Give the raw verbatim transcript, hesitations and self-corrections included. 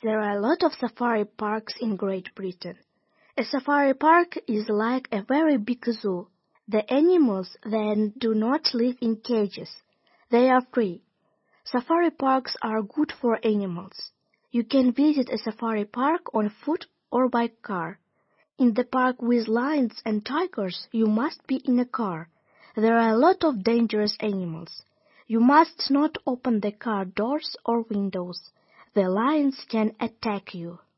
There are a lot of safari parks in Great Britain. A safari park is like a very big zoo. The animals then do not live in cages. They are free. Safari parks are good for animals. You can visit a safari park on foot or by car. In the park with lions and tigers, you must be in a car. There are a lot of dangerous animals. You must not open the car doors or windows. The lions can attack you.